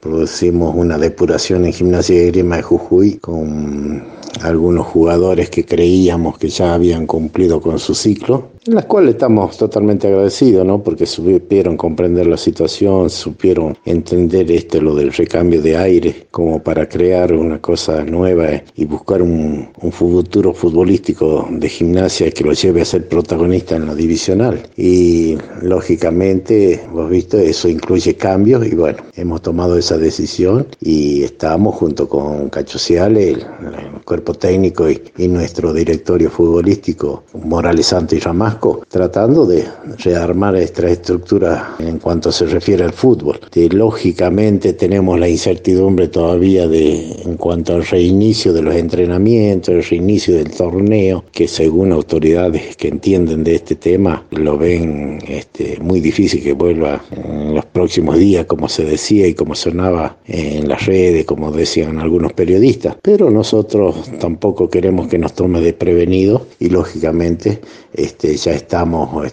producimos una depuración en Gimnasia y Esgrima de Jujuy con algunos jugadores que creíamos que ya habían cumplido con su ciclo, en las cuales estamos totalmente agradecidos, ¿no? Porque supieron comprender la situación, supieron entender lo del recambio de aire como para crear una cosa nueva y buscar un futuro futbolístico de Gimnasia que lo lleve a ser protagonista en la divisional. Y lógicamente, vos visto, eso incluye cambios y bueno, hemos tomado esa decisión y estamos junto con Cacho Ciale, el cuerpo técnico y nuestro directorio futbolístico, Morales Santos y Ramasco, tratando de rearmar esta estructura en cuanto se refiere al fútbol. Lógicamente tenemos la incertidumbre todavía en cuanto al reinicio de los entrenamientos, el reinicio del torneo, que según autoridades que entienden de este tema lo ven muy difícil que vuelva en los próximos días, como se decía y como sonaba en las redes, como decían algunos periodistas. Pero nosotros tampoco queremos que nos tome desprevenidos y lógicamente ya estamos,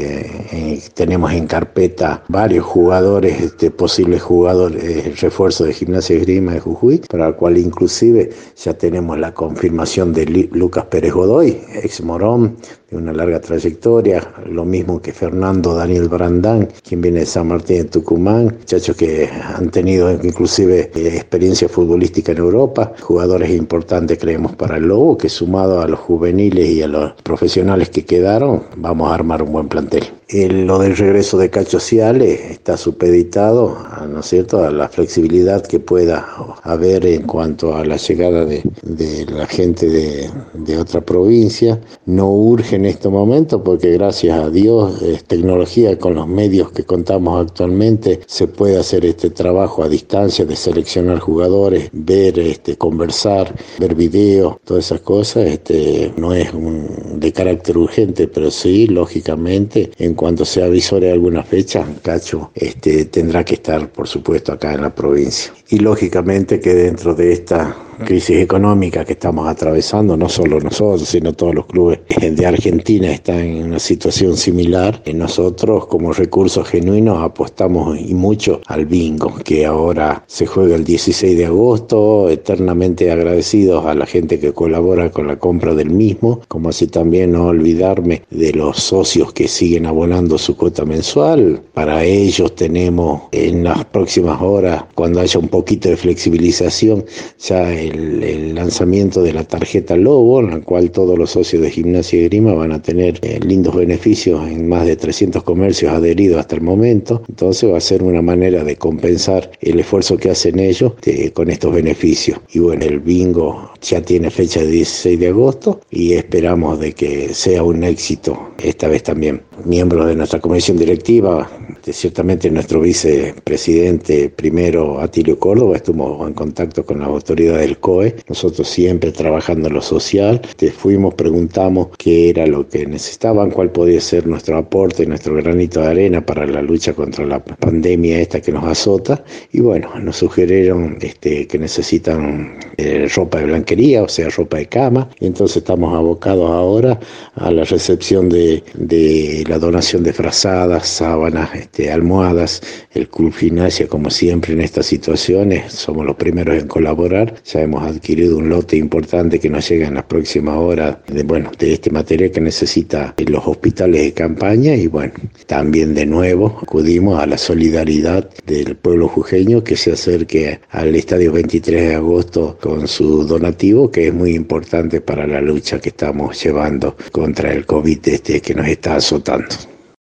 tenemos en carpeta varios jugadores, posibles jugadores, refuerzos de Gimnasia y Esgrima de Jujuy, para el cual inclusive ya tenemos la confirmación de Lucas Pérez Godoy, ex Morón, de una larga trayectoria, lo mismo que Fernando Daniel Brandán, quien viene de San Martín de Tucumán, muchachos que han tenido inclusive experiencia futbolística en Europa, jugadores importantes creemos para el Lobo, que sumado a los juveniles y a los profesionales que quedaron, vamos a armar un buen plantel. Lo del regreso de Cacho Ciale está supeditado, ¿no es cierto?, a la flexibilidad que pueda haber en cuanto a la llegada de la gente de otra provincia. No urge en este momento porque gracias a Dios tecnología, con los medios que contamos actualmente se puede hacer este trabajo a distancia de seleccionar jugadores, ver, conversar, ver videos, todas esas cosas. No es de carácter urgente, pero sí, lógicamente, en cuanto se avisore alguna fecha, Cacho tendrá que estar, por supuesto, acá en la provincia. Y lógicamente que dentro de esta crisis económica que estamos atravesando, no solo nosotros, sino todos los clubes de Argentina están en una situación similar. Nosotros, como recursos genuinos, apostamos y mucho al bingo, que ahora se juega el 16 de agosto, eternamente agradecidos a la gente que colabora con la compra del mismo, como así también no olvidarme de los socios que siguen abonando su cuota mensual. Para ellos tenemos en las próximas horas, cuando haya un poquito de flexibilización, ya el lanzamiento de la tarjeta Lobo, en la cual todos los socios de Gimnasia y Esgrima van a tener lindos beneficios en más de 300 comercios adheridos hasta el momento. Entonces va a ser una manera de compensar el esfuerzo que hacen ellos con estos beneficios. Y bueno, el bingo ya tiene fecha de 16 de agosto y esperamos de que sea un éxito esta vez también. Miembros de nuestra comisión directiva, ciertamente nuestro vicepresidente primero, Atilio Córdoba, estuvo en contacto con las autoridades del COE. Nosotros siempre trabajando en lo social, preguntamos qué era lo que necesitaban, cuál podía ser nuestro aporte, nuestro granito de arena para la lucha contra la pandemia esta que nos azota. Y bueno, nos sugirieron que necesitan ropa de blanquería, o sea, ropa de cama. Y entonces estamos abocados ahora a la recepción de la donación de frazadas, sábanas, almohadas. El Club Gimnasia, como siempre en estas situaciones, somos los primeros en colaborar. Ya hemos adquirido un lote importante que nos llega en las próximas horas de este material que necesita los hospitales de campaña. Y bueno, también de nuevo acudimos a la solidaridad del pueblo jujeño que se acerque al estadio 23 de agosto con su donativo, que es muy importante para la lucha que estamos llevando contra el COVID que nos está azotando.